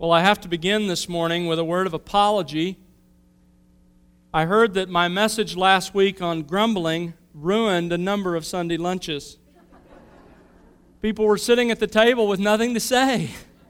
Well, I have to begin this morning with a word of apology. I heard that my message last week on grumbling ruined a number of Sunday lunches. People were sitting at the table with nothing to say.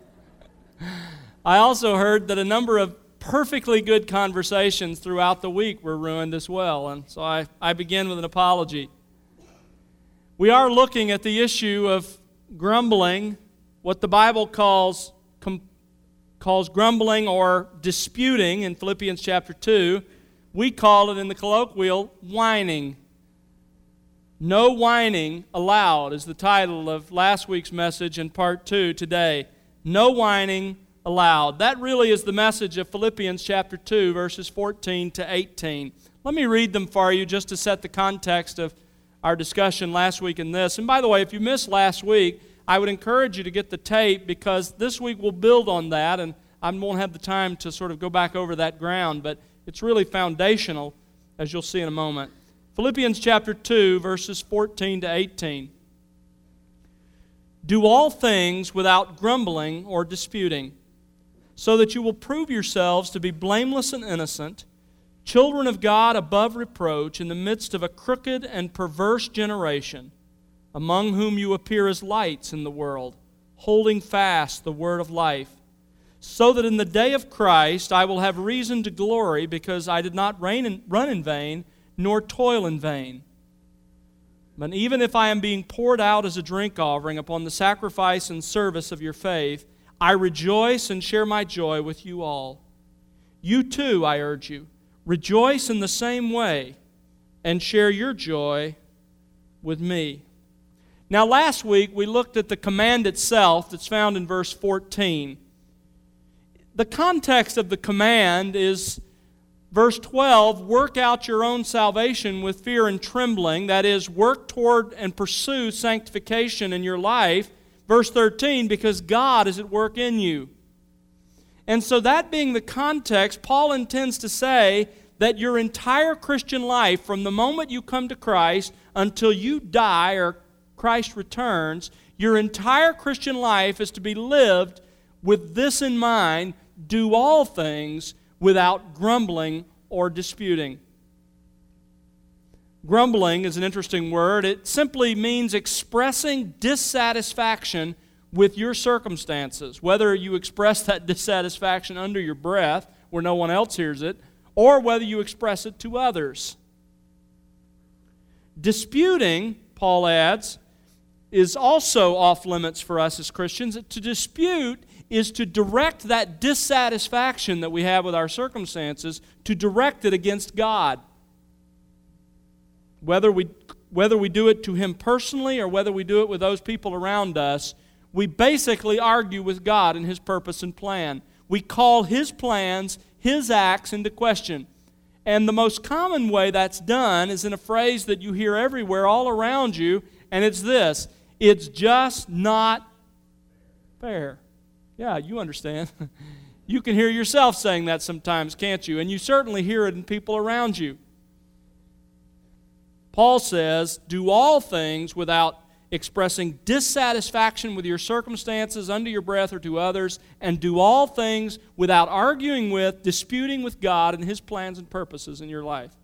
I also heard that a number of perfectly good conversations throughout the week were ruined as well, and so I begin with an apology. We are looking at the issue of grumbling, what the Bible calls grumbling or disputing in Philippians chapter 2. We call it in the colloquial whining. No whining allowed is the title of last week's message and part 2 today. No whining allowed. That really is the message of Philippians chapter 2, verses 14 to 18. Let me read them for you just to set the context of our discussion last week in this. And by the way, if you missed last week, I would encourage you to get the tape because this week we'll build on that, and I won't have the time to sort of go back over that ground, but it's really foundational, as you'll see in a moment. Philippians chapter 2, verses 14 to 18. Do all things without grumbling or disputing, so that you will prove yourselves to be blameless and innocent, children of God above reproach in the midst of a crooked and perverse generation, among whom you appear as lights in the world, holding fast the word of life, so that in the day of Christ I will have reason to glory, because I did not run in vain, nor toil in vain. But even if I am being poured out as a drink offering upon the sacrifice and service of your faith, I rejoice and share my joy with you all. You too, I urge you, rejoice in the same way and share your joy with me. Now, last week we looked at the command itself that's found in verse 14. The context of the command is verse 12, work out your own salvation with fear and trembling. That is, work toward and pursue sanctification in your life. Verse 13, because God is at work in you. And so that being the context, Paul intends to say that your entire Christian life, from the moment you come to Christ until you die or Christ returns, your entire Christian life is to be lived with this in mind: do all things without grumbling or disputing. Grumbling is an interesting word. It simply means expressing dissatisfaction with your circumstances, whether you express that dissatisfaction under your breath where no one else hears it, or whether you express it to others. Disputing, Paul adds, is also off limits for us as Christians. To dispute is to direct that dissatisfaction that we have with our circumstances, to direct it against God. Whether we do it to Him personally or whether we do it with those people around us, we basically argue with God and His purpose and plan. We call His plans, His acts into question. And the most common way that's done is in a phrase that you hear everywhere all around you, and it's this: it's just not fair. Yeah, you understand. You can hear yourself saying that sometimes, can't you? And you certainly hear it in people around you. Paul says, do all things without expressing dissatisfaction with your circumstances under your breath or to others, and do all things without arguing with, disputing with God and His plans and purposes in your life.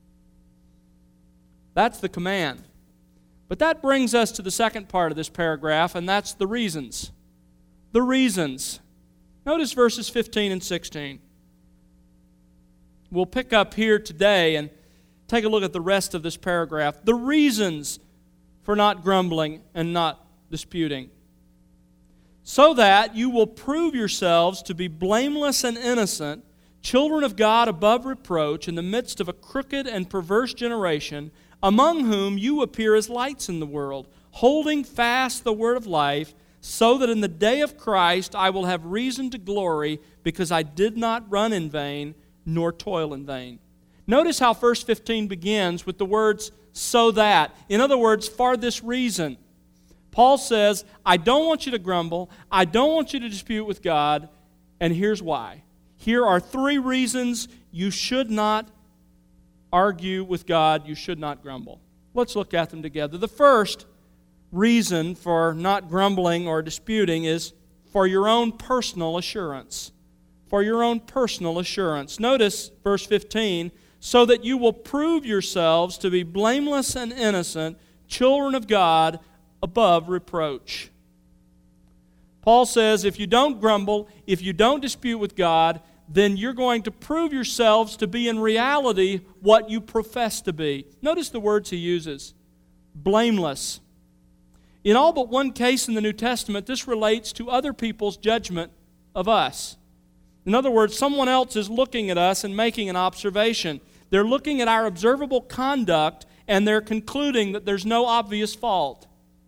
That's the command. But that brings us to the second part of this paragraph, and that's the reasons. The reasons. Notice verses 15 and 16. We'll pick up here today and take a look at the rest of this paragraph. The reasons for not grumbling and not disputing. So that you will prove yourselves to be blameless and innocent, children of God above reproach in the midst of a crooked and perverse generation, among whom you appear as lights in the world, holding fast the word of life, so that in the day of Christ I will have reason to glory, because I did not run in vain, nor toil in vain. Notice how verse 15 begins with the words, so that. In other words, for this reason. Paul says, I don't want you to grumble, I don't want you to dispute with God, and here's why. Here are 3 reasons you should not argue with God, you should not grumble. Let's look at them together. The first reason for not grumbling or disputing is for your own personal assurance. For your own personal assurance. Notice verse 15, so that you will prove yourselves to be blameless and innocent, children of God, above reproach. Paul says if you don't grumble, if you don't dispute with God, then you're going to prove yourselves to be in reality what you profess to be. Notice the words he uses. Blameless. In all but one case in the New Testament, this relates to other people's judgment of us. In other words, someone else is looking at us and making an observation. They're looking at our observable conduct and they're concluding that there's no obvious fault.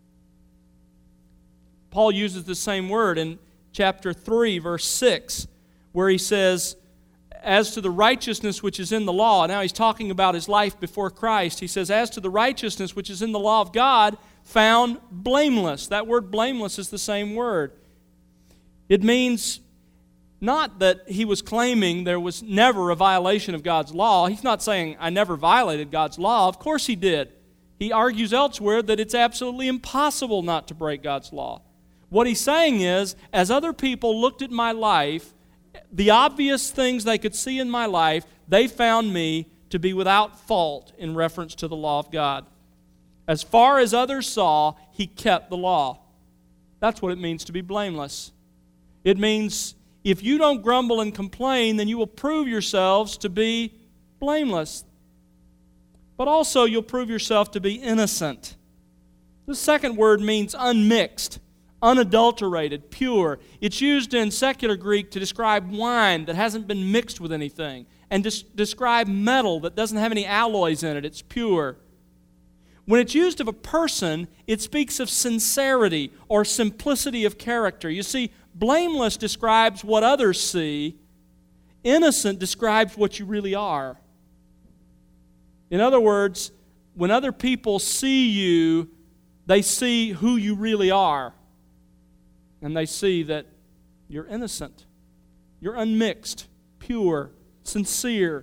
Paul uses the same word in chapter 3, verse 6, where he says, as to the righteousness which is in the law, now he's talking about his life before Christ. He says, as to the righteousness which is in the law of God, found blameless. That word blameless is the same word. It means not that he was claiming there was never a violation of God's law. He's not saying, I never violated God's law. Of course he did. He argues elsewhere that it's absolutely impossible not to break God's law. What he's saying is, as other people looked at my life, the obvious things they could see in my life, they found me to be without fault in reference to the law of God. As far as others saw, he kept the law. That's what it means to be blameless. It means if you don't grumble and complain, then you will prove yourselves to be blameless. But also you'll prove yourself to be innocent. The second word means unmixed, unadulterated, pure. It's used in secular Greek to describe wine that hasn't been mixed with anything, and describe metal that doesn't have any alloys in it. It's pure. When it's used of a person, it speaks of sincerity or simplicity of character. You see, blameless describes what others see. Innocent describes what you really are. In other words, when other people see you, they see who you really are. And they see that you're innocent, you're unmixed, pure, sincere.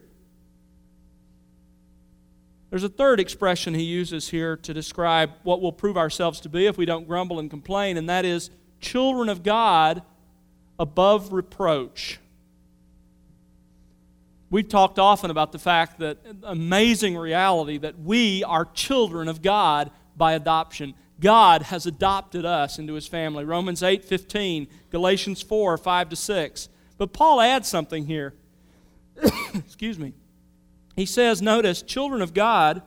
There's a third expression he uses here to describe what we'll prove ourselves to be if we don't grumble and complain, and that is children of God above reproach. We've talked often about the fact that amazing reality that we are children of God by adoption. God has adopted us into His family. Romans 8:15, Galatians 4, 5-6. But Paul adds something here. Excuse me. He says, notice, children of God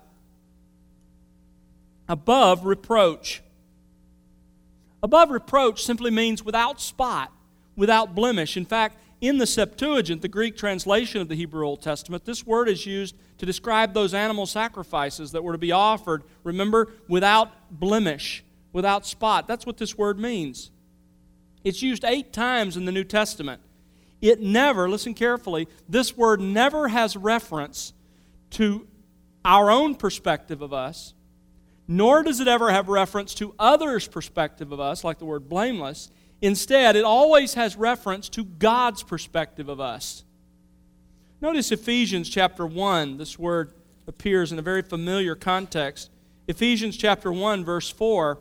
above reproach. Above reproach simply means without spot, without blemish. In fact, in the Septuagint, the Greek translation of the Hebrew Old Testament, this word is used to describe those animal sacrifices that were to be offered, remember, without blemish, without spot. That's what this word means. It's used 8 times in the New Testament. It never, listen carefully, this word never has reference to our own perspective of us, nor does it ever have reference to others' perspective of us, like the word blameless. Instead, it always has reference to God's perspective of us. Notice Ephesians chapter 1. This word appears in a very familiar context. Ephesians chapter 1, verse 4.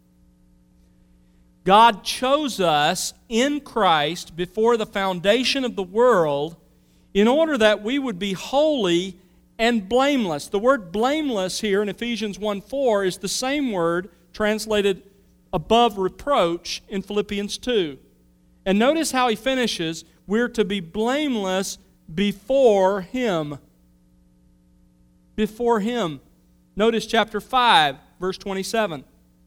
God chose us in Christ before the foundation of the world in order that we would be holy and blameless. The word blameless here in Ephesians 1:4 is the same word translated above reproach in Philippians 2. And notice how he finishes, we're to be blameless before Him. Before Him. Notice chapter 5, verse 27.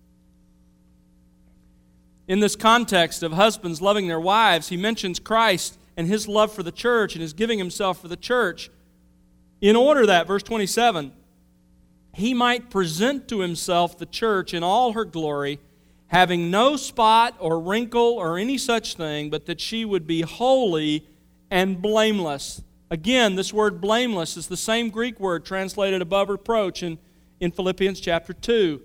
In this context of husbands loving their wives, he mentions Christ and His love for the church and His giving Himself for the church in order that, verse 27, He might present to Himself the church in all her glory, having no spot or wrinkle or any such thing, but that she would be holy and blameless. Again, this word blameless is the same Greek word translated above reproach in Philippians chapter 2.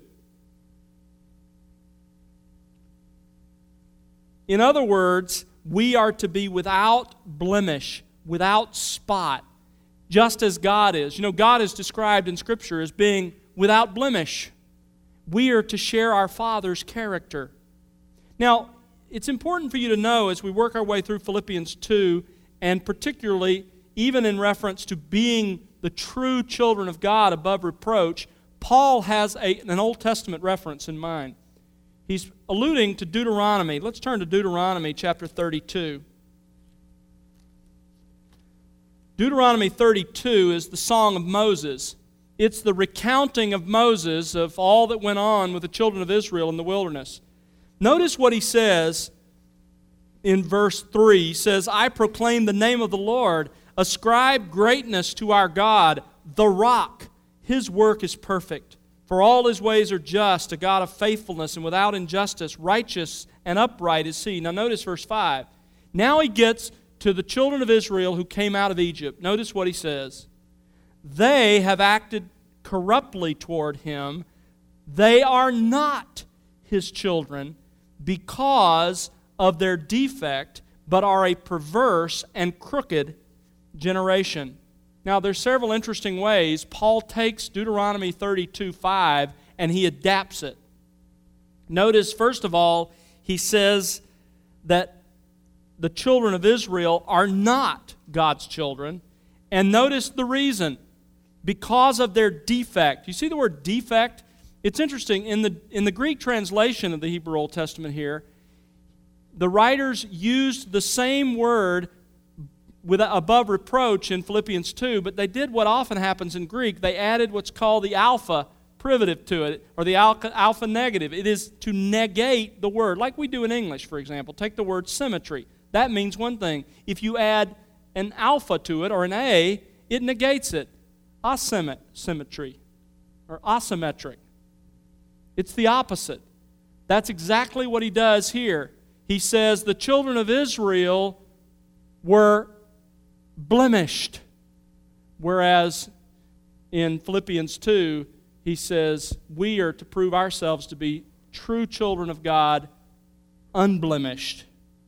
In other words, we are to be without blemish, without spot, just as God is. You know, God is described in Scripture as being without blemish. We are to share our Father's character. Now, it's important for you to know as we work our way through Philippians 2, and particularly even in reference to being the true children of God above reproach, Paul has an Old Testament reference in mind. He's alluding to Deuteronomy. Let's turn to Deuteronomy chapter 32. Deuteronomy 32 is the Song of Moses. It's the recounting of Moses of all that went on with the children of Israel in the wilderness. Notice what he says in verse 3. He says, I proclaim the name of the Lord. Ascribe greatness to our God, the rock. His work is perfect. For all His ways are just, a God of faithfulness and without injustice, righteous and upright is He. Now notice verse 5. Now he gets to the children of Israel who came out of Egypt. Notice what he says. They have acted corruptly toward Him. They are not His children because of their defect, but are a perverse and crooked generation. Now, there's several interesting ways Paul takes Deuteronomy 32:5 and he adapts it. Notice, first of all, he says that the children of Israel are not God's children. And notice the reason. Because of their defect. You see the word defect? It's interesting. In the Greek translation of the Hebrew Old Testament here, the writers used the same word with above reproach in Philippians 2, but they did what often happens in Greek. They added what's called the alpha privative to it, or the alpha negative. It is to negate the word, like we do in English, for example. Take the word symmetry. That means one thing. If you add an alpha to it, or an A, it negates it. Asymmetry, or asymmetric. It's the opposite. That's exactly what he does here. He says the children of Israel were blemished, whereas in Philippians 2, he says we are to prove ourselves to be true children of God, unblemished.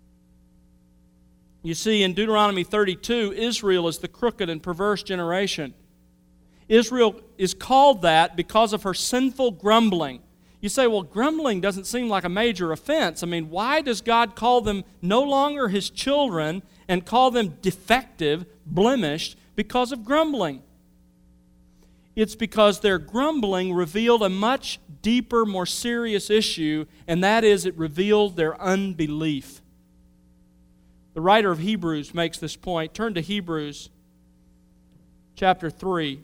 You see, in Deuteronomy 32, Israel is the crooked and perverse generation. Israel is called that because of her sinful grumbling. You say, well, grumbling doesn't seem like a major offense. I mean, why does God call them no longer His children and call them defective, blemished, because of grumbling? It's because their grumbling revealed a much deeper, more serious issue, and that is it revealed their unbelief. The writer of Hebrews makes this point. Turn to Hebrews chapter 3.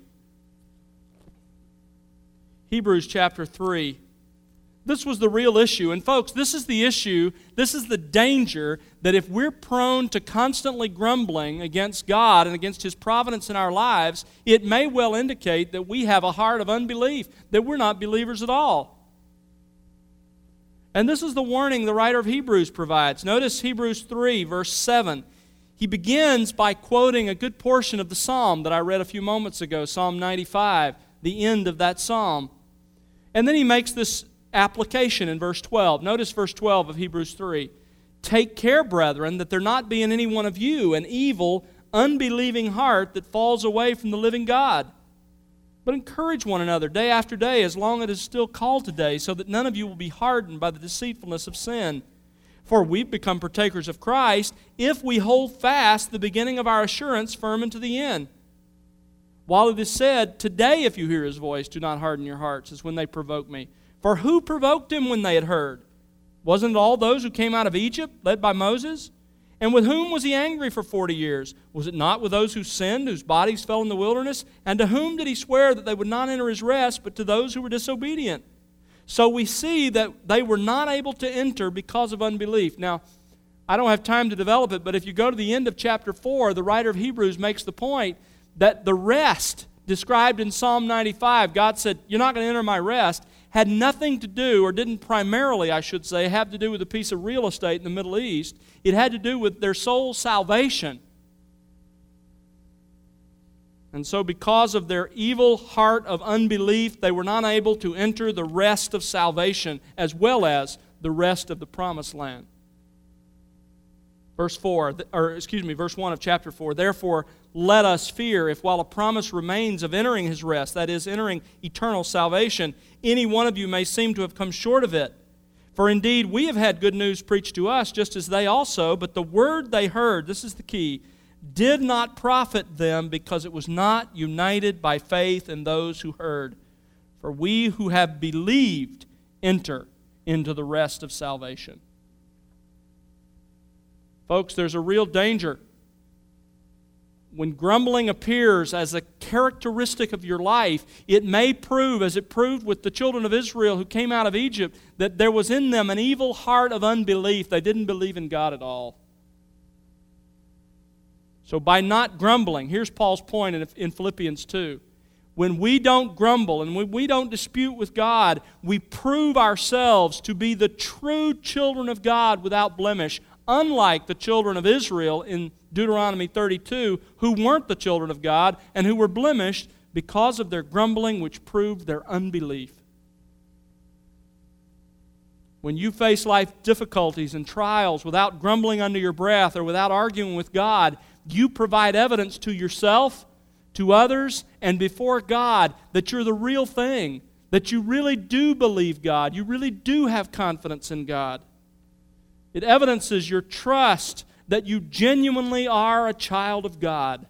Hebrews chapter 3. This was the real issue. And folks, this is the issue, this is the danger that if we're prone to constantly grumbling against God and against His providence in our lives, it may well indicate that we have a heart of unbelief, that we're not believers at all. And this is the warning the writer of Hebrews provides. Notice Hebrews 3, verse 7. He begins by quoting a good portion of the psalm that I read a few moments ago, Psalm 95, the end of that psalm. And then he makes this application in verse 12. Notice verse 12 of Hebrews 3. Take care, brethren, that there not be in any one of you an evil, unbelieving heart that falls away from the living God. But encourage one another day after day, as long as it is still called today, so that none of you will be hardened by the deceitfulness of sin. For we've become partakers of Christ if we hold fast the beginning of our assurance firm unto the end. While it is said, today if you hear His voice, do not harden your hearts, as when they provoke me. For who provoked Him when they had heard? Wasn't it all those who came out of Egypt, led by Moses? And with whom was He angry for 40 years? Was it not with those who sinned, whose bodies fell in the wilderness? And to whom did He swear that they would not enter His rest, but to those who were disobedient? So we see that they were not able to enter because of unbelief. Now, I don't have time to develop it, but if you go to the end of chapter 4, the writer of Hebrews makes the point that the rest described in Psalm 95, God said, you're not going to enter my rest, had nothing to do, or didn't primarily, I should say, have to do with a piece of real estate in the Middle East. It had to do with their soul salvation. And so because of their evil heart of unbelief, they were not able to enter the rest of salvation as well as the rest of the promised land. Verse 1 of chapter 4. Therefore, let us fear if while a promise remains of entering His rest, that is, entering eternal salvation, any one of you may seem to have come short of it. For indeed we have had good news preached to us, just as they also, but the word they heard," this is the key, "did not profit them, because it was not united by faith in those who heard. For we who have believed enter into the rest of salvation." Folks, there's a real danger when grumbling appears as a characteristic of your life. It may prove, as it proved with the children of Israel who came out of Egypt, that there was in them an evil heart of unbelief. They didn't believe in God at all. So by not grumbling, here's Paul's point in Philippians 2. When we don't grumble and when we don't dispute with God, we prove ourselves to be the true children of God without blemish, unlike the children of Israel in Deuteronomy 32, who weren't the children of God and who were blemished because of their grumbling, which proved their unbelief. When you face life difficulties and trials without grumbling under your breath or without arguing with God, you provide evidence to yourself, to others, and before God that you're the real thing, that you really do believe God, you really do have confidence in God. It evidences your trust that you genuinely are a child of God.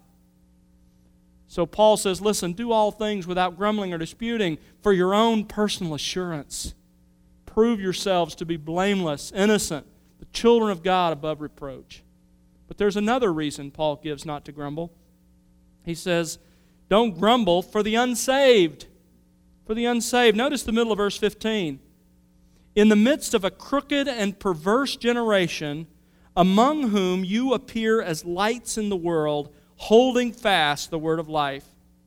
So Paul says, listen, do all things without grumbling or disputing for your own personal assurance. Prove yourselves to be blameless, innocent, the children of God above reproach. But there's another reason Paul gives not to grumble. He says, don't grumble for the unsaved. For the unsaved. Notice the middle of verse 15. In the midst of a crooked and perverse generation, among whom you appear as lights in the world, holding fast the word of life.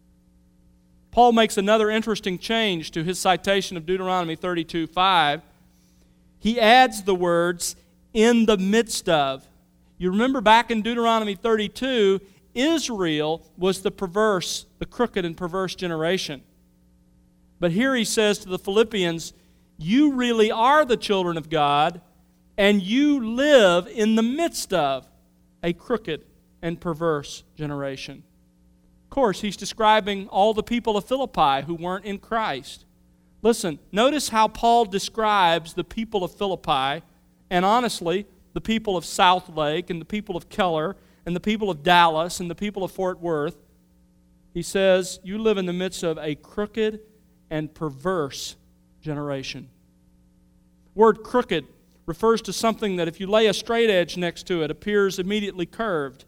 Paul makes another interesting change to his citation of Deuteronomy 32:5. He adds the words, in the midst of. You remember back in Deuteronomy 32, Israel was the crooked and perverse generation. But here he says to the Philippians, you really are the children of God, and you live in the midst of a crooked and perverse generation. Of course, he's describing all the people of Philippi who weren't in Christ. Listen, notice how Paul describes the people of Philippi, and honestly, the people of Southlake, and the people of Keller, and the people of Dallas, and the people of Fort Worth. He says, you live in the midst of a crooked and perverse generation. The word crooked refers to something that if you lay a straight edge next to it, appears immediately curved.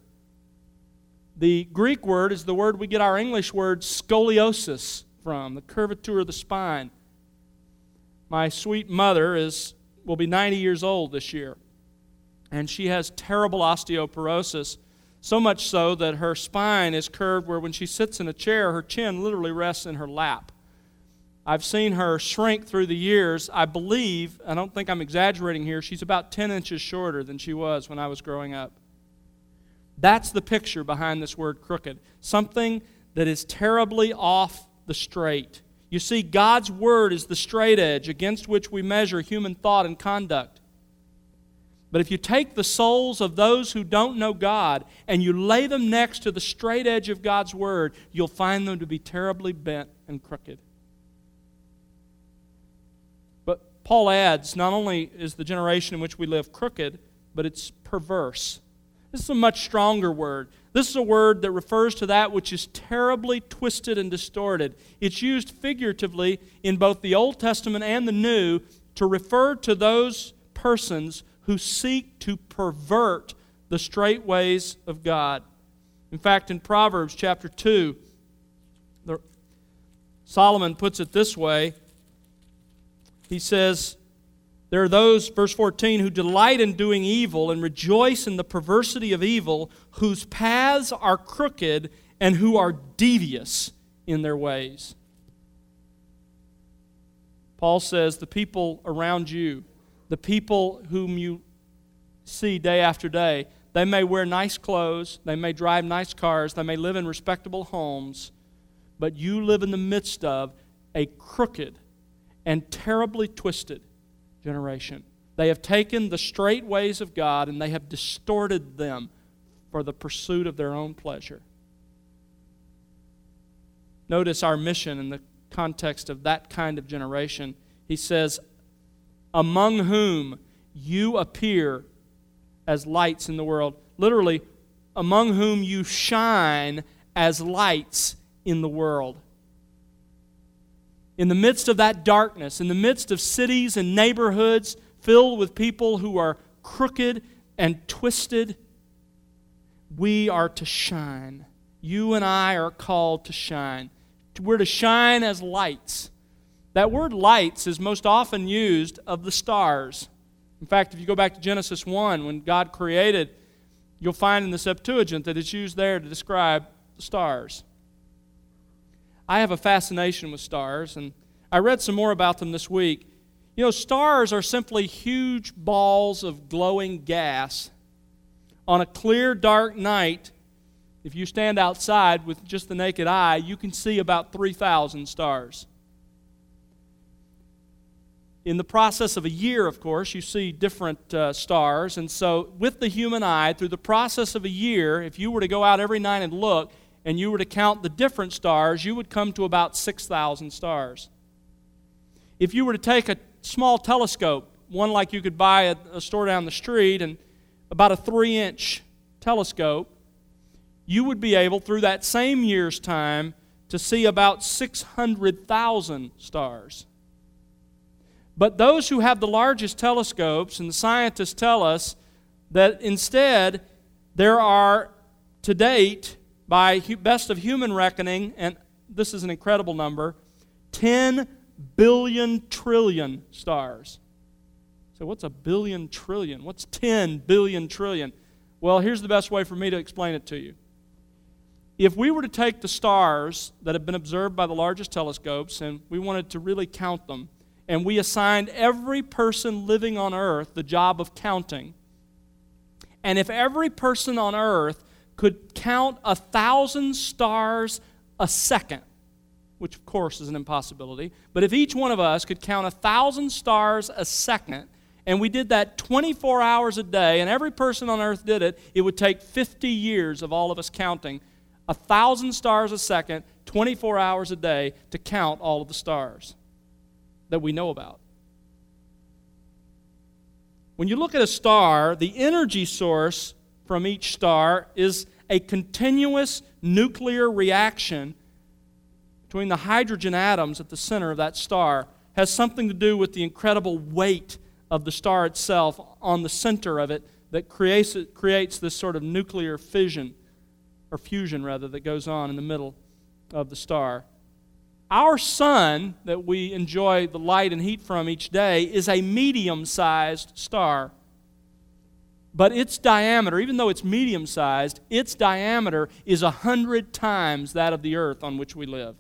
The Greek word is the word we get our English word scoliosis from, the curvature of the spine. My sweet mother will be 90 years old this year, and she has terrible osteoporosis, so much so that her spine is curved where when she sits in a chair, her chin literally rests in her lap. I've seen her shrink through the years. I believe, I don't think I'm exaggerating here, she's about 10 inches shorter than she was when I was growing up. That's the picture behind this word crooked. Something that is terribly off the straight. You see, God's Word is the straight edge against which we measure human thought and conduct. But if you take the souls of those who don't know God and you lay them next to the straight edge of God's Word, you'll find them to be terribly bent and crooked. But Paul adds, not only is the generation in which we live crooked, but it's perverse. This is a much stronger word. This is a word that refers to that which is terribly twisted and distorted. It's used figuratively in both the Old Testament and the New to refer to those persons who seek to pervert the straight ways of God. In fact, in Proverbs chapter 2, Solomon puts it this way. He says, there are those, verse 14, who delight in doing evil and rejoice in the perversity of evil, whose paths are crooked and who are devious in their ways. Paul says the people around you, the people whom you see day after day, they may wear nice clothes, they may drive nice cars, they may live in respectable homes, but you live in the midst of a crooked and terribly twisted generation. They have taken the straight ways of God and they have distorted them for the pursuit of their own pleasure. Notice our mission in the context of that kind of generation. He says, among whom you appear as lights in the world. Literally, among whom you shine as lights in the world. In the midst of that darkness, in the midst of cities and neighborhoods filled with people who are crooked and twisted, we are to shine. You and I are called to shine. We're to shine as lights. That word lights is most often used of the stars. In fact, if you go back to Genesis 1, when God created, you'll find in the Septuagint that it's used there to describe the stars. I have a fascination with stars, and I read some more about them this week. You know, stars are simply huge balls of glowing gas. On a clear, dark night, if you stand outside with just the naked eye, you can see about 3,000 stars. In the process of a year, of course, you see different stars. And so with the human eye, through the process of a year, if you were to go out every night and look, and you were to count the different stars, you would come to about 6,000 stars. If you were to take a small telescope, one like you could buy at a store down the street, and about a 3-inch telescope, you would be able, through that same year's time, to see about 600,000 stars. But those who have the largest telescopes, and the scientists tell us that instead there are, to date, by best of human reckoning, and this is an incredible number, 10 billion trillion stars. So what's a billion trillion? What's 10 billion trillion? Well, here's the best way for me to explain it to you. If we were to take the stars that have been observed by the largest telescopes, and we wanted to really count them, and we assigned every person living on earth the job of counting, and if every person on earth could count 1,000 stars a second, which of course is an impossibility, but if each one of us could count 1,000 stars a second, and we did that 24 hours a day, and every person on earth did it, it would take 50 years of all of us counting 1,000 stars a second, 24 hours a day, to count all of the stars that we know about. When you look at a star, the energy source from each star is a continuous nuclear reaction between the hydrogen atoms at the center of that star. Has something to do with the incredible weight of the star itself on the center of it that creates this sort of nuclear fission, or fusion rather, that goes on in the middle of the star. Our sun that we enjoy the light and heat from each day is a medium-sized star. But its diameter, even though it's medium-sized, its diameter is 100 times that of the earth on which we live.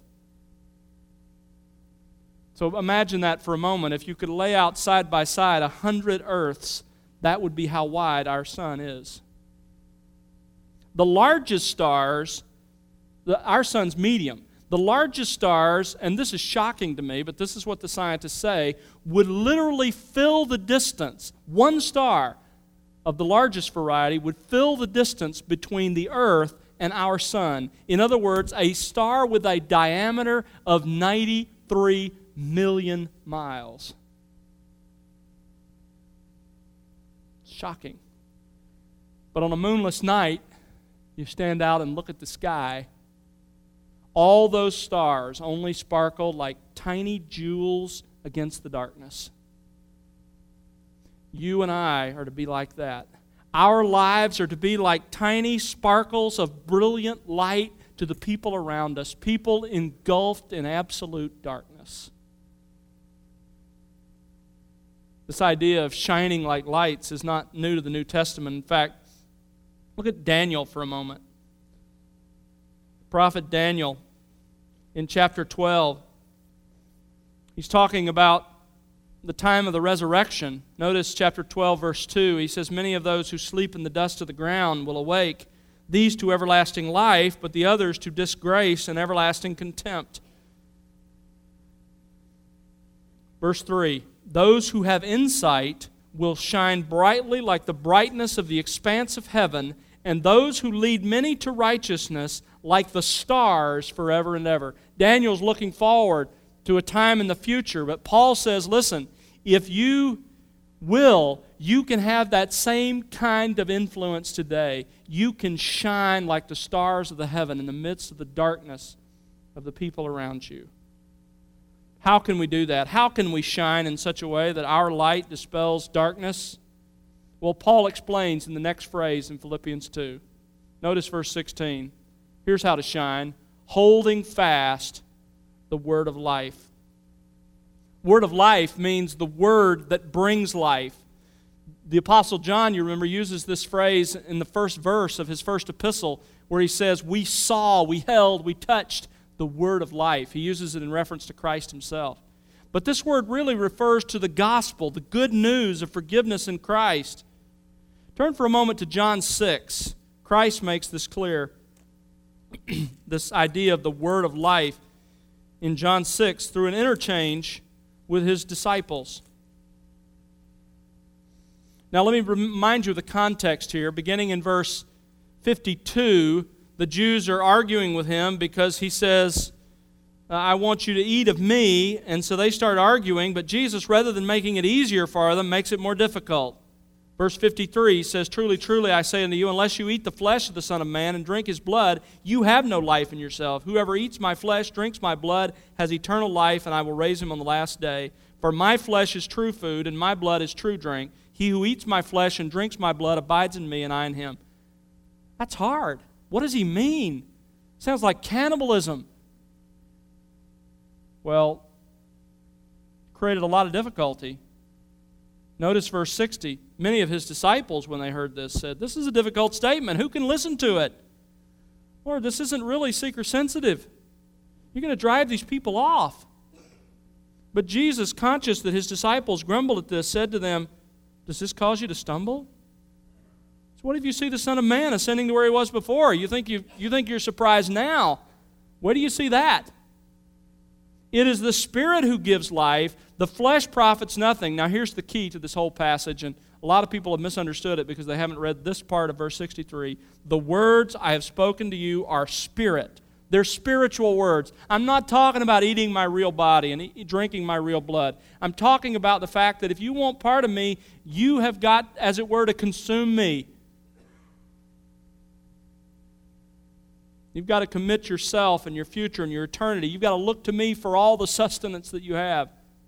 So imagine that for a moment. If you could lay out side by side 100 earths, that would be how wide our sun is. The largest stars, our sun's medium. The largest stars, and this is shocking to me, but this is what the scientists say, would literally fill the distance. One star of the largest variety would fill the distance between the earth and our sun. In other words, a star with a diameter of 93 million miles. Shocking. But on a moonless night, you stand out and look at the sky. All those stars only sparkle like tiny jewels against the darkness. You and I are to be like that. Our lives are to be like tiny sparkles of brilliant light to the people around us, people engulfed in absolute darkness. This idea of shining like lights is not new to the New Testament. In fact, look at Daniel for a moment. The prophet Daniel, in chapter 12, he's talking about the time of the resurrection. Notice chapter 12, verse 2. He says, "Many of those who sleep in the dust of the ground will awake, these to everlasting life, but the others to disgrace and everlasting contempt." Verse 3, "Those who have insight will shine brightly like the brightness of the expanse of heaven, and those who lead many to righteousness like the stars forever and ever." Daniel's looking forward to a time in the future, but Paul says, listen, if you will, you can have that same kind of influence today. You can shine like the stars of the heaven in the midst of the darkness of the people around you. How can we do that? How can we shine in such a way that our light dispels darkness? Well, Paul explains in the next phrase in Philippians 2. Notice verse 16. Here's how to shine. Holding fast the word of life. Word of life means the word that brings life. The Apostle John, you remember, uses this phrase in the first verse of his first epistle where he says, we saw, we held, we touched the word of life. He uses it in reference to Christ himself. But this word really refers to the gospel, the good news of forgiveness in Christ. Turn for a moment to John 6. Christ makes this clear, this idea of the word of life in John 6 through an interchange with his disciples. Now let me remind you of the context here. Beginning in verse 52, the Jews are arguing with him because he says, I want you to eat of me. And so they start arguing, but Jesus, rather than making it easier for them, makes it more difficult. Verse 53 says, truly, truly, I say unto you, unless you eat the flesh of the Son of Man and drink his blood, you have no life in yourself. Whoever eats my flesh, drinks my blood, has eternal life, and I will raise him on the last day. For my flesh is true food, and my blood is true drink. He who eats my flesh and drinks my blood abides in me, and I in him. That's hard. What does he mean? Sounds like cannibalism. Well, created a lot of difficulty. Notice verse 60. Many of his disciples, when they heard this, said, this is a difficult statement. Who can listen to it? Lord, this isn't really seeker sensitive. You're going to drive these people off. But Jesus, conscious that his disciples grumbled at this, said to them, does this cause you to stumble? So what if you see the Son of Man ascending to where he was before? You think you're surprised now. Where do you see that? It is the Spirit who gives life. The flesh profits nothing. Now here's the key to this whole passage, and a lot of people have misunderstood it because they haven't read this part of verse 63. The words I have spoken to you are spirit. They're spiritual words. I'm not talking about eating my real body and drinking my real blood. I'm talking about the fact that if you want part of me, you have got, as it were, to consume me. You've got to commit yourself and your future and your eternity. You've got to look to me for all the sustenance that you have.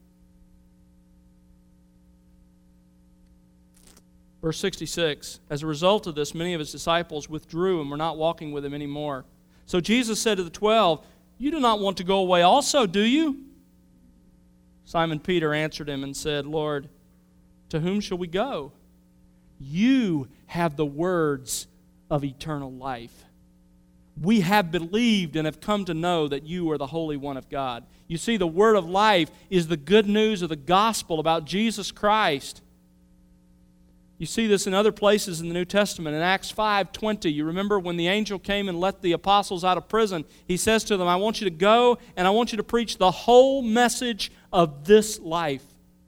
Verse 66, as a result of this, many of his disciples withdrew and were not walking with him anymore. So Jesus said to the 12, you do not want to go away also, do you? Simon Peter answered him and said, Lord, to whom shall we go? You have the words of eternal life. We have believed and have come to know that you are the Holy One of God. You see, the word of life is the good news of the gospel about Jesus Christ. You see this in other places in the New Testament. In Acts 5:20, you remember when the angel came and let the apostles out of prison, he says to them, I want you to go and I want you to preach the whole message of this life.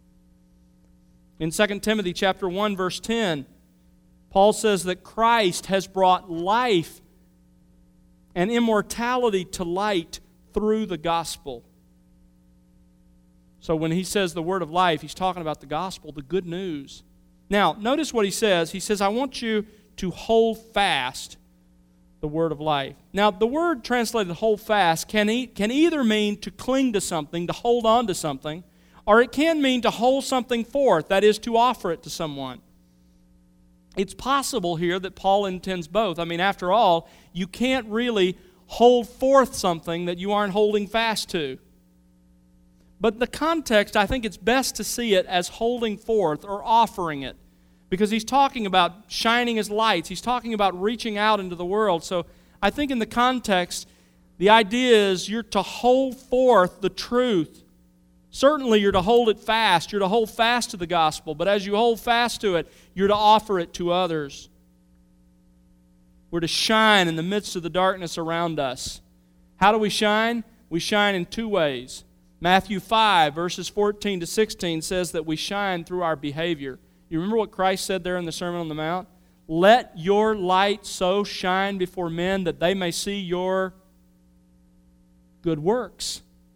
In 2 Timothy chapter 1, verse 10, Paul says that Christ has brought life and immortality to light through the gospel. So when he says the word of life, he's talking about the gospel, the good news. Now, notice what he says. He says, I want you to hold fast the word of life. Now, the word translated hold fast can either mean to cling to something, to hold on to something, or it can mean to hold something forth, that is, to offer it to someone. It's possible here that Paul intends both. I mean, after all, you can't really hold forth something that you aren't holding fast to. But the context, I think it's best to see it as holding forth or offering it. Because he's talking about shining his lights. He's talking about reaching out into the world. So I think in the context, the idea is you're to hold forth the truth. Certainly you're to hold it fast. You're to hold fast to the gospel. But as you hold fast to it, you're to offer it to others. We're to shine in the midst of the darkness around us. How do we shine? We shine in two ways. Matthew 5, verses 14 to 16 says that we shine through our behavior. You remember what Christ said there in the Sermon on the Mount? Let your light so shine before men that they may see your good works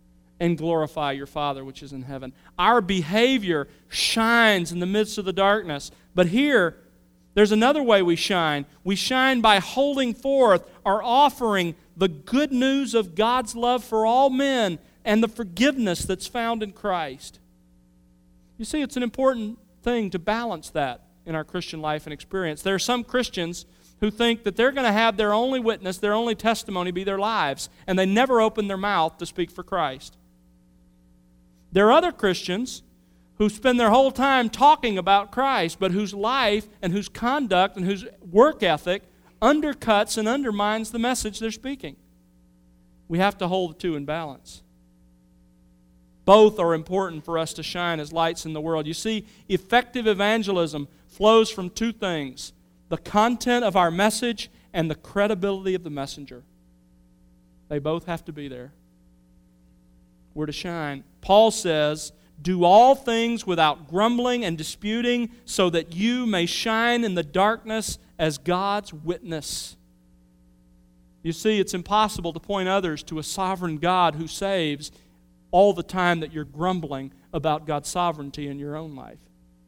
and glorify your Father which is in heaven. Our behavior shines in the midst of the darkness. But here, there's another way we shine. We shine by holding forth or offering the good news of God's love for all men and the forgiveness that's found in Christ. You see, it's an important thing to balance that in our Christian life and experience. There are some Christians who think that they're going to have their only witness, their only testimony be their lives, and they never open their mouth to speak for Christ. There are other Christians who spend their whole time talking about Christ, but whose life and whose conduct and whose work ethic undercuts and undermines the message they're speaking. We have to hold the two in balance. Both are important for us to shine as lights in the world. You see, effective evangelism flows from two things: the content of our message and the credibility of the messenger. They both have to be there. We're to shine. Paul says, "Do all things without grumbling and disputing, so that you may shine in the darkness as God's witness." You see, it's impossible to point others to a sovereign God who saves all the time that you're grumbling about God's sovereignty in your own life.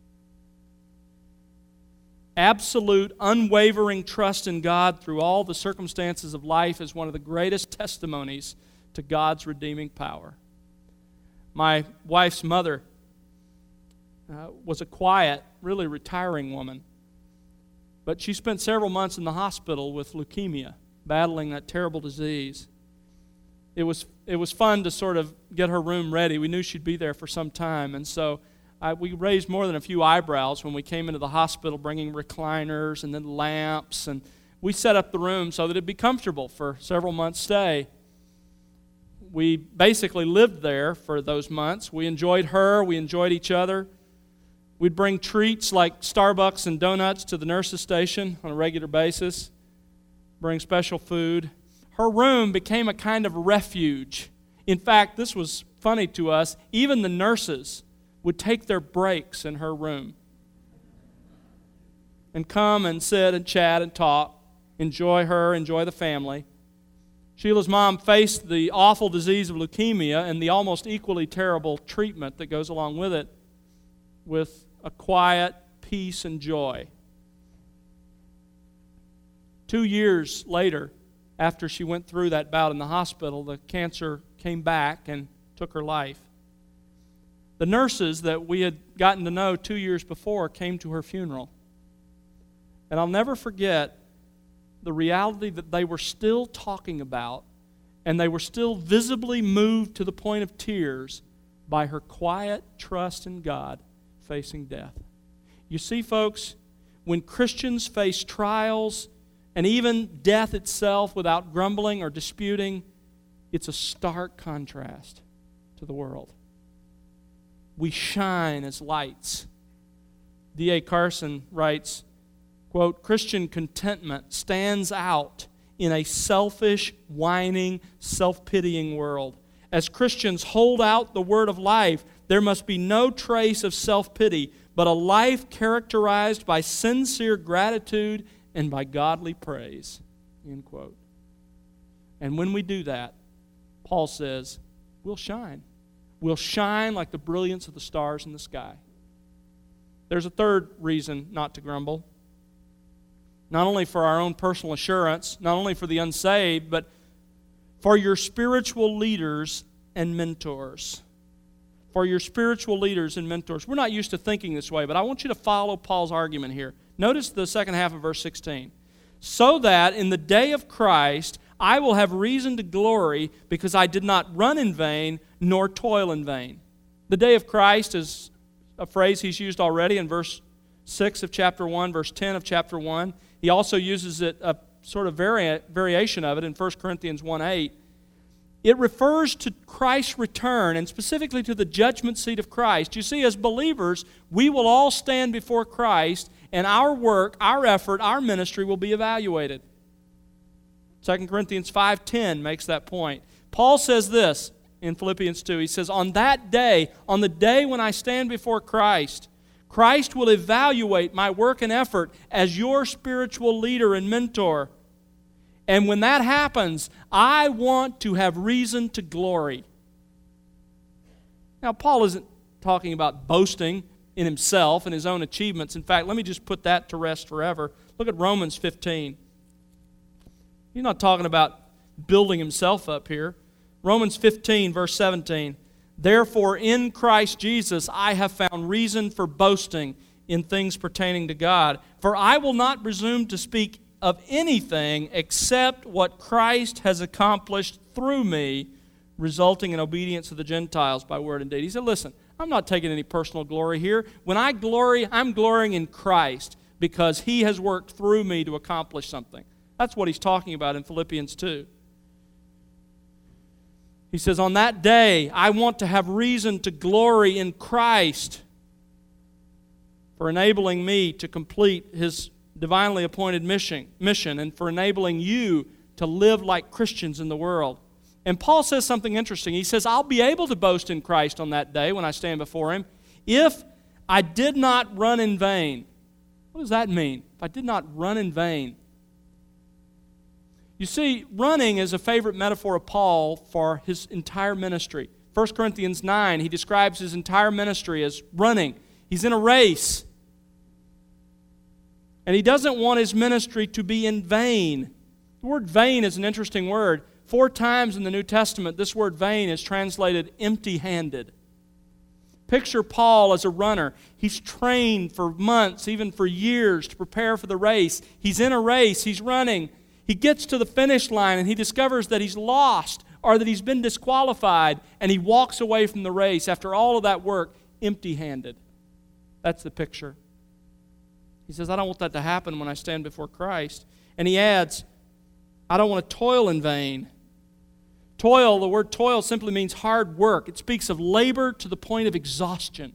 Absolute, unwavering trust in God through all the circumstances of life is one of the greatest testimonies to God's redeeming power. My wife's mother was a quiet, really retiring woman. But she spent several months in the hospital with leukemia, battling that terrible disease. It was fun to sort of get her room ready. We knew she'd be there for some time, and so we raised more than a few eyebrows when we came into the hospital, bringing recliners and then lamps, and we set up the room so that it'd be comfortable for several months' stay. We basically lived there for those months. We enjoyed her. We enjoyed each other. We'd bring treats like Starbucks and donuts to the nurse's station on a regular basis, bring special food. Her room became a kind of refuge. In fact, this was funny to us. Even the nurses would take their breaks in her room and come and sit and chat and talk, enjoy her, enjoy the family. Sheila's mom faced the awful disease of leukemia and the almost equally terrible treatment that goes along with it with a quiet peace and joy. 2 years later, after she went through that bout in the hospital, the cancer came back and took her life. The nurses that we had gotten to know 2 years before came to her funeral. And I'll never forget the reality that they were still talking about, and they were still visibly moved to the point of tears by her quiet trust in God facing death. You see, folks, when Christians face trials and even death itself without grumbling or disputing, it's a stark contrast to the world. We shine as lights. D.A. Carson writes, quote, "Christian contentment stands out in a selfish, whining, self-pitying world. As Christians hold out the word of life, there must be no trace of self-pity, but a life characterized by sincere gratitude and by godly praise." End quote. And when we do that, Paul says, we'll shine. We'll shine like the brilliance of the stars in the sky. There's a third reason not to grumble. Not only for our own personal assurance, not only for the unsaved, but for your spiritual leaders and mentors. For your spiritual leaders and mentors. We're not used to thinking this way, but I want you to follow Paul's argument here. Notice the second half of verse 16. "So that in the day of Christ I will have reason to glory, because I did not run in vain nor toil in vain." The day of Christ is a phrase he's used already in verse 6 of chapter 1, verse 10 of chapter 1. He also uses it, a sort of variation of it in 1 Corinthians 1:8. It refers to Christ's return, and specifically to the judgment seat of Christ. You see, as believers, we will all stand before Christ, and our work, our effort, our ministry will be evaluated. 2 Corinthians 5:10 makes that point. Paul says this in Philippians 2. He says, "On that day, on the day when I stand before Christ, Christ will evaluate my work and effort as your spiritual leader and mentor. And when that happens, I want to have reason to glory." Now, Paul isn't talking about boasting in himself and his own achievements. In fact, let me just put that to rest forever. Look at Romans 15. He's not talking about building himself up here. Romans 15, verse 17. Therefore, in Christ Jesus, I have found reason for boasting in things pertaining to God. For I will not presume to speak of anything except what Christ has accomplished through me, resulting in obedience to the Gentiles by word and deed. He said, listen, I'm not taking any personal glory here. When I glory, I'm glorying in Christ because He has worked through me to accomplish something. That's what he's talking about in Philippians 2. He says, on that day, I want to have reason to glory in Christ for enabling me to complete His divinely appointed mission and for enabling you to live like Christians in the world. And Paul says something interesting. He says, I'll be able to boast in Christ on that day when I stand before Him if I did not run in vain. What does that mean? If I did not run in vain. You see, running is a favorite metaphor of Paul for his entire ministry. 1 Corinthians 9, he describes his entire ministry as running. He's in a race. And he doesn't want his ministry to be in vain. The word vain is an interesting word. 4 times in the New Testament, this word vain is translated empty-handed. Picture Paul as a runner. He's trained for months, even for years, to prepare for the race. He's in a race. He's running. He gets to the finish line and he discovers that he's lost or that he's been disqualified, and he walks away from the race after all of that work empty-handed. That's the picture. He says, I don't want that to happen when I stand before Christ. And he adds, I don't want to toil in vain. Toil, the word toil simply means hard work. It speaks of labor to the point of exhaustion.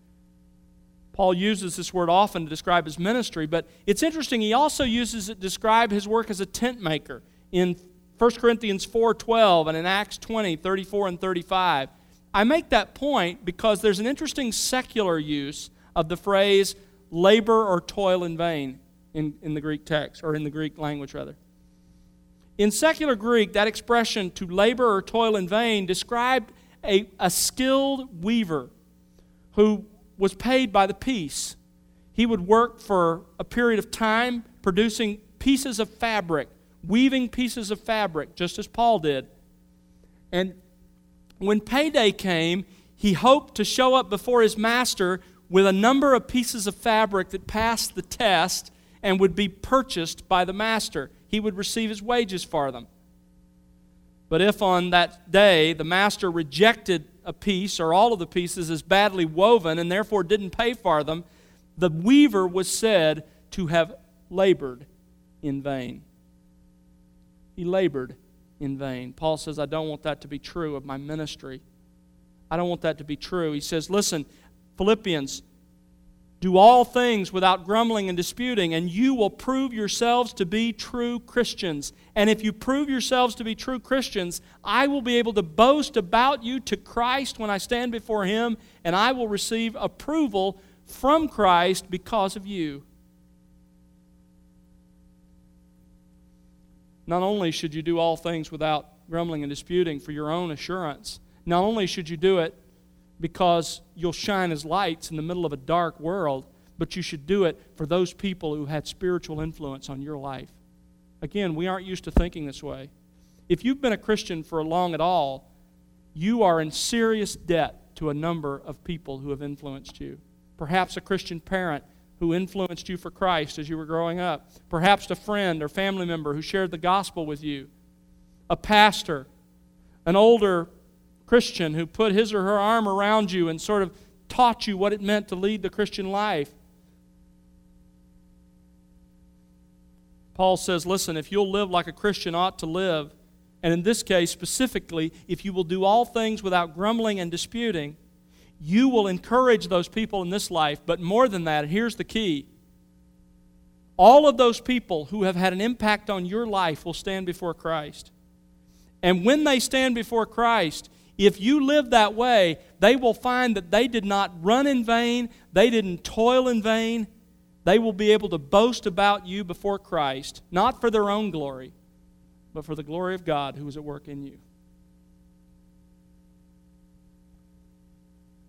Paul uses this word often to describe his ministry, but it's interesting, he also uses it to describe his work as a tent maker in 1 Corinthians 4:12 and in Acts 20:34 and 35. I make that point because there's an interesting secular use of the phrase labor or toil in vain in the Greek text, or in the Greek language rather. In secular Greek, that expression to labor or toil in vain described a skilled weaver who was paid by the piece. He would work for a period of time producing pieces of fabric, weaving pieces of fabric, just as Paul did. And when payday came, he hoped to show up before his master with a number of pieces of fabric that passed the test and would be purchased by the master. He would receive his wages for them. But if on that day the master rejected a piece or all of the pieces as badly woven and therefore didn't pay for them, the weaver was said to have labored in vain. He labored in vain. Paul says, I don't want that to be true of my ministry. I don't want that to be true. He says, listen, Philippians, do all things without grumbling and disputing, and you will prove yourselves to be true Christians. And if you prove yourselves to be true Christians, I will be able to boast about you to Christ when I stand before Him, and I will receive approval from Christ because of you. Not only should you do all things without grumbling and disputing for your own assurance, not only should you do it because you'll shine as lights in the middle of a dark world, but you should do it for those people who had spiritual influence on your life. Again, we aren't used to thinking this way. If you've been a Christian for long at all, you are in serious debt to a number of people who have influenced you. Perhaps a Christian parent who influenced you for Christ as you were growing up. Perhaps a friend or family member who shared the gospel with you. A pastor, an older Christian who put his or her arm around you and sort of taught you what it meant to lead the Christian life. Paul says, listen, if you'll live like a Christian ought to live, and in this case specifically, if you will do all things without grumbling and disputing, you will encourage those people in this life. But more than that, here's the key. All of those people who have had an impact on your life will stand before Christ. And when they stand before Christ, if you live that way, they will find that they did not run in vain, they didn't toil in vain. They will be able to boast about you before Christ, not for their own glory, but for the glory of God who is at work in you.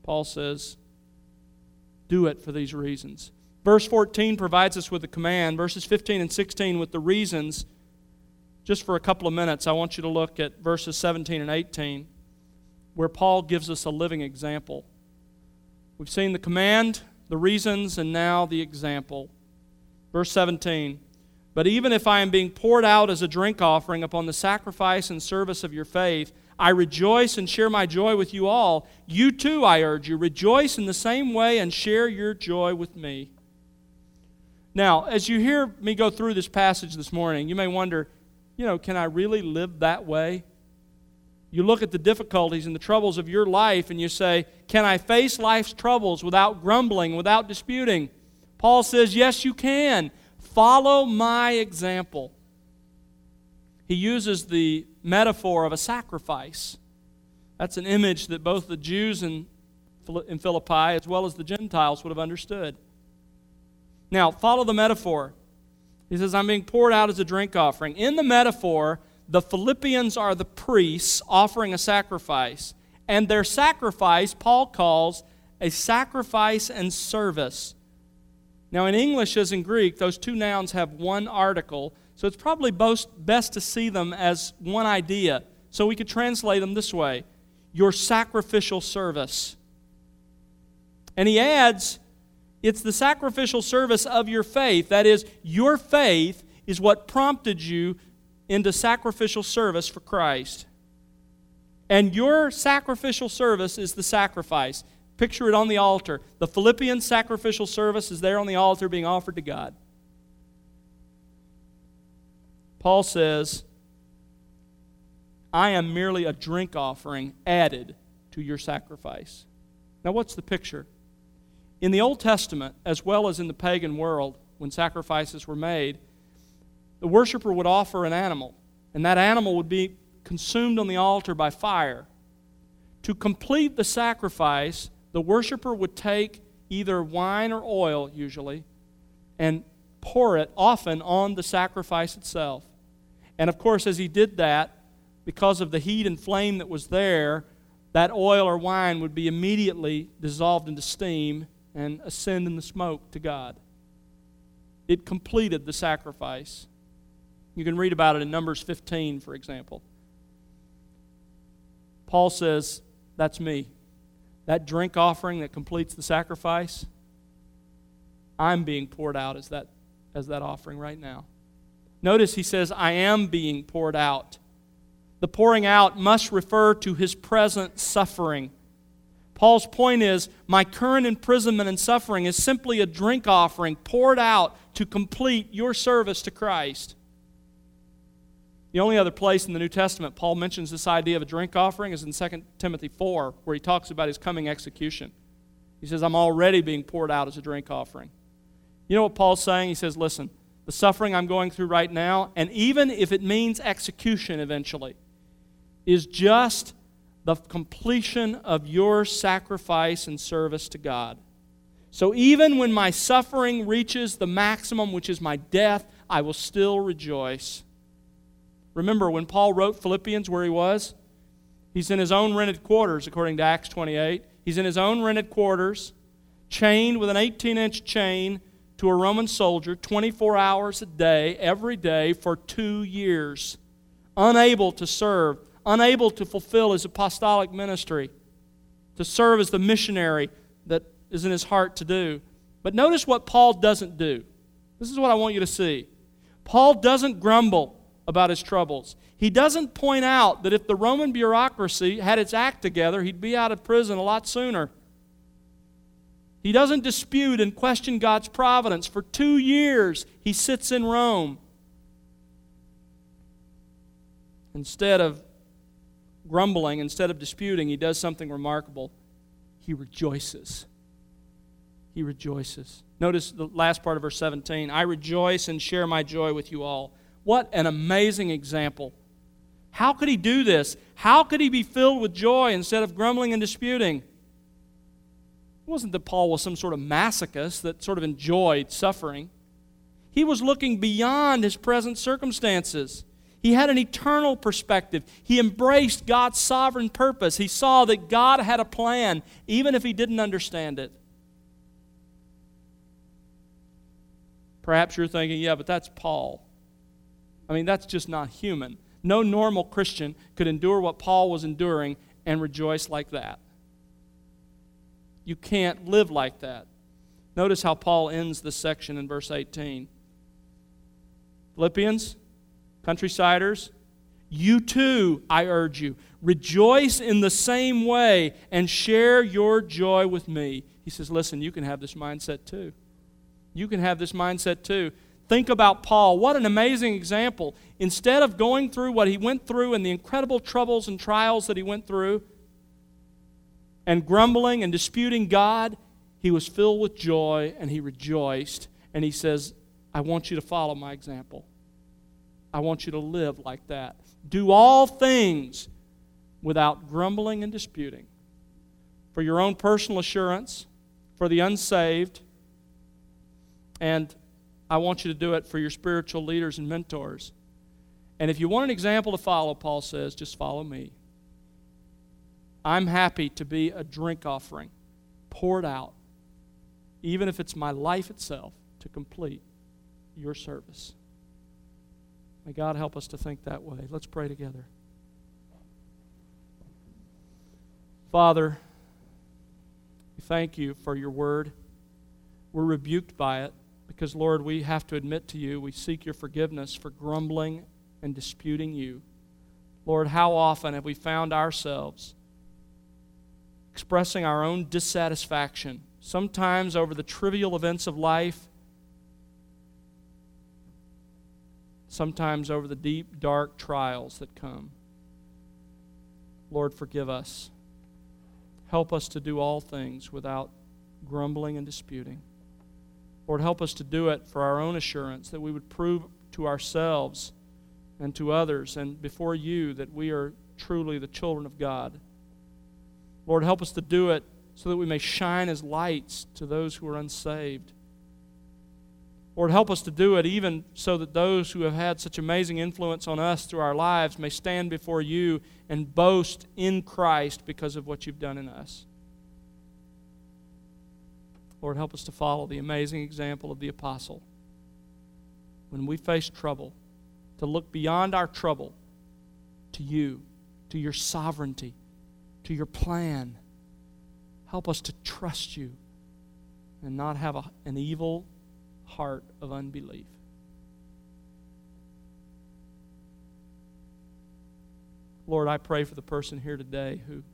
Paul says, do it for these reasons. Verse 14 provides us with a command. Verses 15 and 16 with the reasons. Just for a couple of minutes, I want you to look at verses 17 and 18, where Paul gives us a living example. We've seen the command, the reasons, and now the example. Verse 17, but even if I am being poured out as a drink offering upon the sacrifice and service of your faith, I rejoice and share my joy with you all. You too, I urge you, rejoice in the same way and share your joy with me. Now, as you hear me go through this passage this morning, you may wonder, can I really live that way? You look at the difficulties and the troubles of your life and you say, can I face life's troubles without grumbling, without disputing? Paul says, yes, you can. Follow my example. He uses the metaphor of a sacrifice. That's an image that both the Jews in Philippi as well as the Gentiles would have understood. Now, follow the metaphor. He says, I'm being poured out as a drink offering. In the metaphor, the Philippians are the priests offering a sacrifice. And their sacrifice, Paul calls a sacrifice and service. Now, in English as in Greek, those two nouns have one article, so it's probably best to see them as one idea. So we could translate them this way: your sacrificial service. And he adds, it's the sacrificial service of your faith. That is, your faith is what prompted you into sacrificial service for Christ. And your sacrificial service is the sacrifice. Picture it on the altar. The Philippian sacrificial service is there on the altar being offered to God. Paul says, I am merely a drink offering added to your sacrifice. Now, what's the picture? In the Old Testament, as well as in the pagan world, when sacrifices were made, the worshiper would offer an animal, and that animal would be consumed on the altar by fire. To complete the sacrifice, the worshiper would take either wine or oil, usually, and pour it often on the sacrifice itself. And of course, as he did that, because of the heat and flame that was there, that oil or wine would be immediately dissolved into steam and ascend in the smoke to God. It completed the sacrifice. You can read about it in Numbers 15, for example. Paul says, that's me. That drink offering that completes the sacrifice, I'm being poured out as that offering right now. Notice he says, I am being poured out. The pouring out must refer to his present suffering. Paul's point is, my current imprisonment and suffering is simply a drink offering poured out to complete your service to Christ. The only other place in the New Testament Paul mentions this idea of a drink offering is in 2 Timothy 4, where he talks about his coming execution. He says, I'm already being poured out as a drink offering. You know what Paul's saying? He says, listen, the suffering I'm going through right now, and even if it means execution eventually, is just the completion of your sacrifice and service to God. So even when my suffering reaches the maximum, which is my death, I will still rejoice. Remember, when Paul wrote Philippians where he was, he's in his own rented quarters, according to Acts 28. He's in his own rented quarters, chained with an 18-inch chain to a Roman soldier 24 hours a day, every day, for 2 years. Unable to serve, unable to fulfill his apostolic ministry, to serve as the missionary that is in his heart to do. But notice what Paul doesn't do. This is what I want you to see. Paul doesn't grumble about his troubles. He doesn't point out that if the Roman bureaucracy had its act together, he'd be out of prison a lot sooner. He doesn't dispute and question God's providence. For 2 years, he sits in Rome. Instead of grumbling, instead of disputing, he does something remarkable. He rejoices. He rejoices. Notice the last part of verse 17. I rejoice and share my joy with you all. What an amazing example. How could he do this? How could he be filled with joy instead of grumbling and disputing? It wasn't that Paul was some sort of masochist that sort of enjoyed suffering. He was looking beyond his present circumstances. He had an eternal perspective. He embraced God's sovereign purpose. He saw that God had a plan, even if he didn't understand it. Perhaps you're thinking, yeah, but that's Paul. I mean, that's just not human. No normal Christian could endure what Paul was enduring and rejoice like that. You can't live like that. Notice how Paul ends this section in verse 18. Philippians, Countrysiders, you too, I urge you, rejoice in the same way and share your joy with me. He says, listen, you can have this mindset too. You can have this mindset too. Think about Paul. What an amazing example. Instead of going through what he went through and the incredible troubles and trials that he went through and grumbling and disputing God, he was filled with joy and he rejoiced. And he says, I want you to follow my example. I want you to live like that. Do all things without grumbling and disputing. For your own personal assurance, for the unsaved, and I want you to do it for your spiritual leaders and mentors. And if you want an example to follow, Paul says, just follow me. I'm happy to be a drink offering, poured out, even if it's my life itself, to complete your service. May God help us to think that way. Let's pray together. Father, we thank you for your word. We're rebuked by it because, Lord, we have to admit to you, we seek your forgiveness for grumbling and disputing you. Lord, how often have we found ourselves expressing our own dissatisfaction, sometimes over the trivial events of life, sometimes over the deep, dark trials that come. Lord, forgive us. Help us to do all things without grumbling and disputing. Lord, help us to do it for our own assurance, that we would prove to ourselves and to others and before you that we are truly the children of God. Lord, help us to do it so that we may shine as lights to those who are unsaved. Lord, help us to do it even so that those who have had such amazing influence on us through our lives may stand before you and boast in Christ because of what you've done in us. Lord, help us to follow the amazing example of the apostle. When we face trouble, to look beyond our trouble to you, to your sovereignty, to your plan. Help us to trust you and not have an evil heart of unbelief. Lord, I pray for the person here today who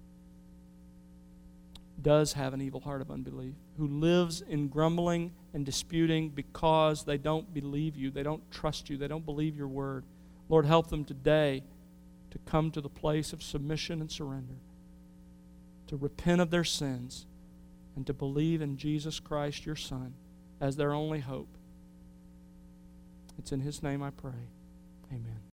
does have an evil heart of unbelief, who lives in grumbling and disputing because they don't believe you, they don't trust you, they don't believe your word. Lord, help them today to come to the place of submission and surrender, to repent of their sins, and to believe in Jesus Christ, your Son, as their only hope. It's in His name I pray. Amen.